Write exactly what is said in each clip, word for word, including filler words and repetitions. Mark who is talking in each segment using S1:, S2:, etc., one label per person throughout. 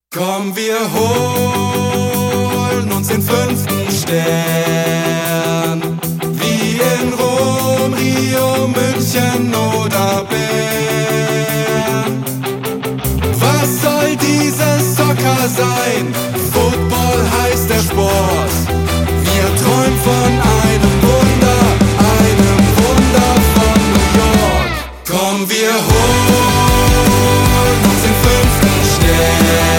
S1: Komm, wir holen uns den fünften Stern, wie in Rom, Rio, München oder Bern. Was soll dieses Soccer sein? Football heißt der Sport. Wir träumen von einem Wunder, einem Wunder von New York. Komm, wir holen uns den fünften Stern.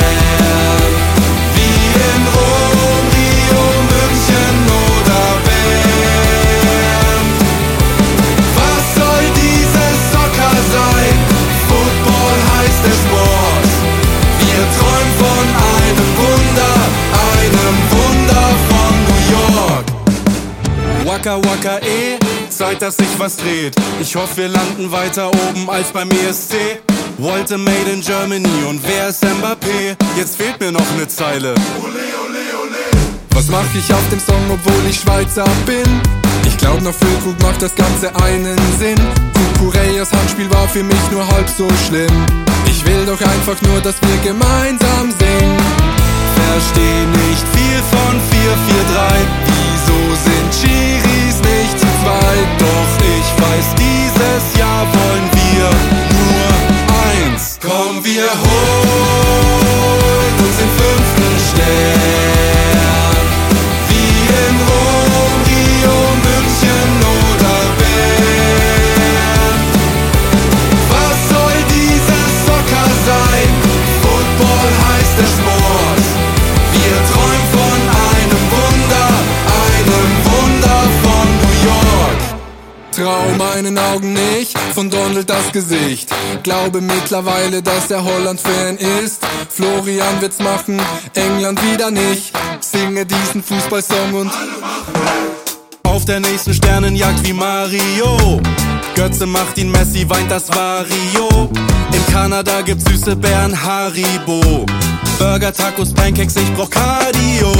S1: Waka Waka eh, Zeit, dass sich was dreht. Ich hoffe, wir landen weiter oben als beim E S C. Wollte Made in Germany und wer ist Mbappé? Jetzt fehlt mir noch ne Zeile. Ole, ole, ole.
S2: Was mach ich auf dem Song, obwohl ich Schweizer bin? Ich glaub, noch Füllkrug macht das Ganze einen Sinn. Kukureyas Handspiel war für mich nur halb so schlimm. Ich will doch einfach nur, dass wir gemeinsam singen.
S1: Versteh nicht viel von vier vier drei. Wieso sind Schiris nicht zu zweit? Doch ich weiß, dieses Jahr wollen wir nur eins. Komm, wir holen uns den fünften Stern, wie in Rom, Rio, München oder Bern. Was soll dieses Soccer sein? Football heißt der Sport. Wir träumen von einem Wunder, einem Wunder von New York.
S2: Trau meinen Augen nicht, von Donald das Gesicht. Glaube mittlerweile, dass er Holland-Fan ist. Florian wird's machen, England wieder nicht. Singe diesen Fußballsong und
S1: auf der nächsten Sternenjagd wie Mario. Götze macht ihn, Messi weint, das war Rio. In Kanada gibt's süße Bären, Haribo. Burger, Tacos, Pancakes, ich brauch Cardio.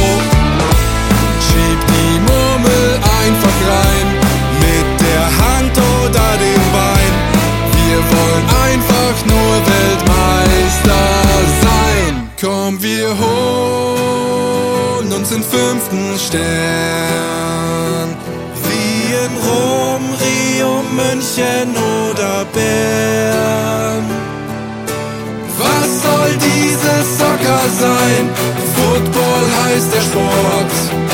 S2: Schieb die Murmel einfach rein,
S1: mit der Hand oder dem Bein.
S2: wir wollen einfach nur Weltmeister sein. Komm, wir holen uns den fünften Stern,
S1: Wie in Rom, Rio, München oder Bern. Was soll dieses Soccer sein? Football heißt der Sport.